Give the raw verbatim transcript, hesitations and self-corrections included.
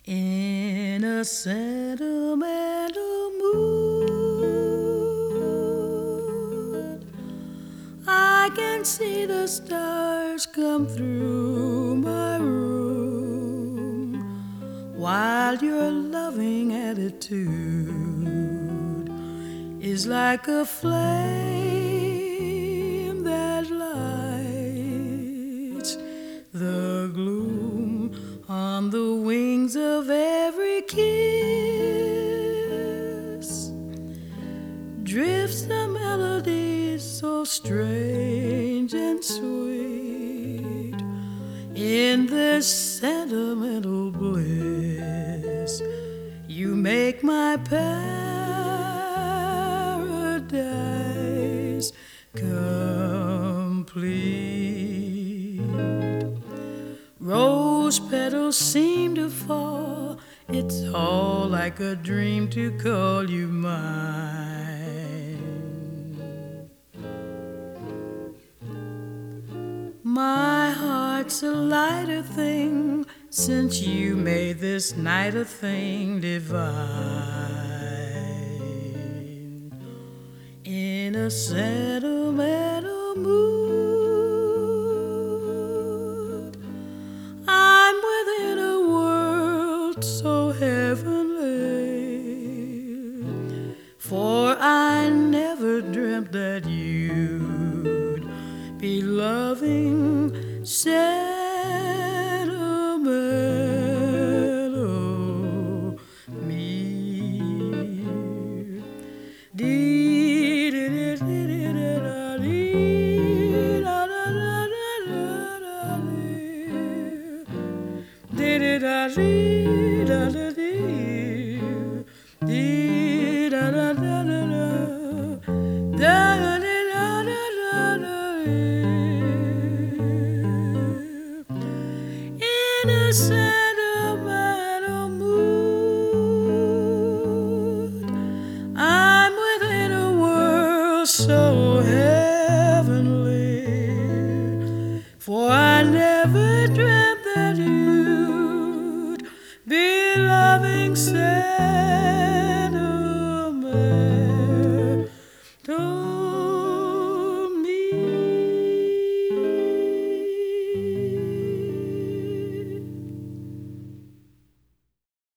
In a sentimental mood, I can see the stars come through my room, while your loving attitude is like a flame that lights the gloom. On the wings of every kiss drifts the melody so strange and sweet. In this sentimental bliss, you make my paradise complete. Rose petals seem to fall. It's all like a dream to call you mine. My heart's a lighter thing since you made this night a thing divine. In a sentimental mood, so heavenly, for I never dreamt that you'd be loving sentimental me. Dee dee dee dee dee da dee da da da da da dee dee da dee. Da da dee, dee da da da da da, da da da da da da. In a sentimental mood, I'm within a world so heavenly, for I never dreamt that you be loving, say.